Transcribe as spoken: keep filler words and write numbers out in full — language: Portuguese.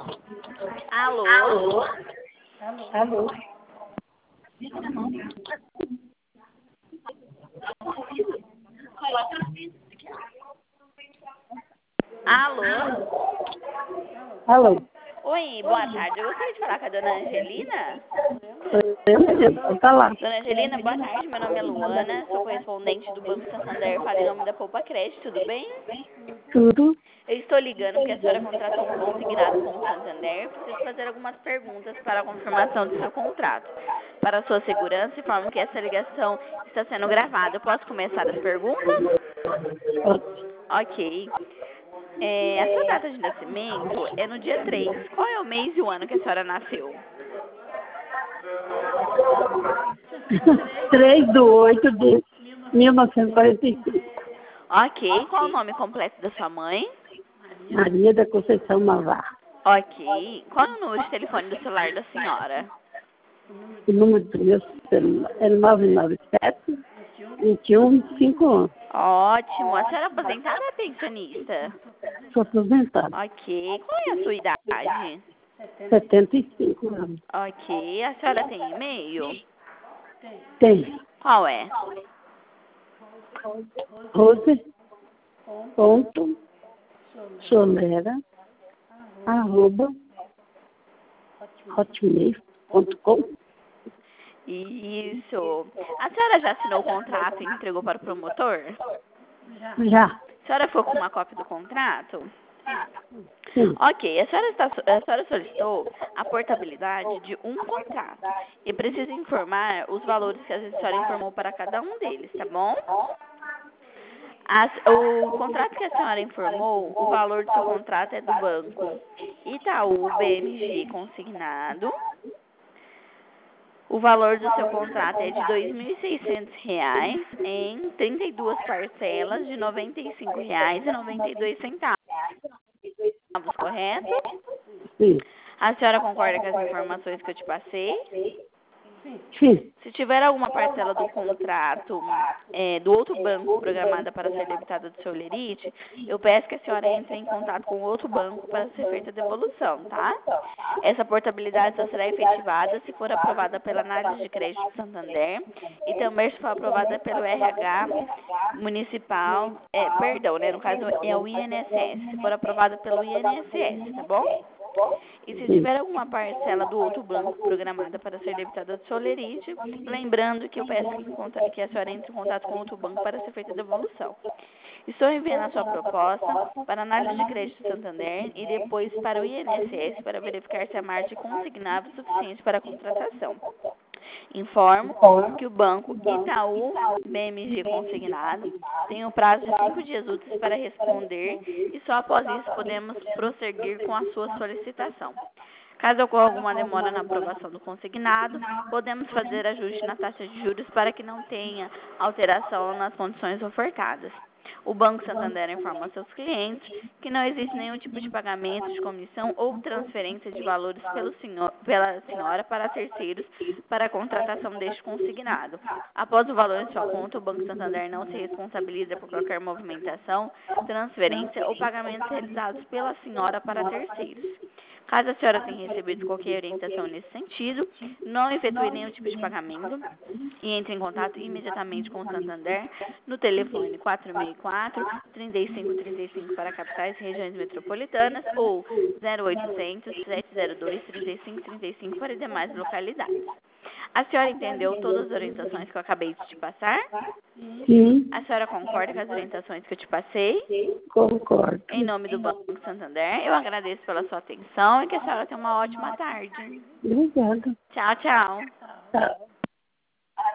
Alô? Alô? Alô? Alô? Oi, boa tarde. Eu gostaria de falar com a dona Angelina. Eu mesmo, tá lá. Dona Angelina, boa tarde. Meu nome é Luana, sou correspondente do Banco Santander. Falo em nome da Poupa Crédito, tudo bem? Tudo? Eu estou ligando porque a senhora contratou um consignado com o Santander. Preciso fazer algumas perguntas para a confirmação do seu contrato. Para a sua segurança, informo que essa ligação está sendo gravada. Eu posso começar as perguntas? Ok. É, a sua data de nascimento é no dia três. Qual é o mês e o ano que a senhora nasceu? três de oito de mil novecentos e quarenta e cinco. Ok. Qual é o nome completo da sua mãe? Maria da Conceição Navarro. Ok. Qual é o número de telefone do celular da senhora? O número do meu celular é nove nove sete, dois um cinco um. Ótimo. A senhora é aposentada ou é pensionista? Sou aposentada. Ok. Qual é a sua idade? setenta e cinco anos. Ok. A senhora tem e-mail? Tem. Qual é? Rose ponto solera arroba hotmail ponto com. Isso. A senhora já assinou o contrato e entregou para o promotor? Já. A senhora ficou com uma cópia do contrato? Sim. Ok, a senhora, está, a senhora solicitou a portabilidade de um contrato e precisa informar os valores que a senhora informou para cada um deles, tá bom? As, o contrato que a senhora informou, o valor do seu contrato é do banco Itaú B M G consignado. O valor do seu contrato é de dois mil e seiscentos reais em trinta e duas parcelas de noventa e cinco reais e noventa e dois centavos, correto? Sim. A senhora concorda com as informações que eu te passei? Sim. Se tiver alguma parcela do contrato é, do outro banco programada para ser debitada do seu lerite, eu peço que a senhora entre em contato com outro banco para ser feita a devolução, tá? Essa portabilidade só será efetivada se for aprovada pela análise de crédito do Santander e também se for aprovada pelo R H municipal, é, perdão, né, no caso é o I N S S, se for aprovada pelo I N S S, tá bom? E se tiver alguma parcela do outro banco programada para ser debitada do seu lerite, lembrando que eu peço que, conta, que a senhora entre em contato com outro banco para ser feita a devolução. Estou enviando a sua proposta para análise de crédito do Santander e depois para o I N S S para verificar se a margem consignável é suficiente para a contratação. Informo que o banco Itaú B M G consignado tem um prazo de cinco dias úteis para responder e só após isso podemos prosseguir com a sua solicitação. Caso ocorra alguma demora na aprovação do consignado, podemos fazer ajuste na taxa de juros para que não tenha alteração nas condições ofertadas. O Banco Santander informa seus clientes que não existe nenhum tipo de pagamento de comissão ou transferência de valores pelo senhor, pela senhora para terceiros para a contratação deste consignado. Após o valor em sua conta, o Banco Santander não se responsabiliza por qualquer movimentação, transferência ou pagamentos realizados pela senhora para terceiros. Caso a senhora tenha recebido qualquer orientação nesse sentido, não efetue nenhum tipo de pagamento e entre em contato imediatamente com o Santander no telefone quatro seis quatro, três cinco três cinco para capitais e regiões metropolitanas ou zero oitocentos, sete zero dois, três cinco três cinco para demais localidades. A senhora entendeu todas as orientações que eu acabei de te passar? Sim. A senhora concorda com as orientações que eu te passei? Concordo. Em nome do Banco Santander, eu agradeço pela sua atenção e que a senhora tenha uma ótima tarde. Obrigada. Tchau, tchau. Tá.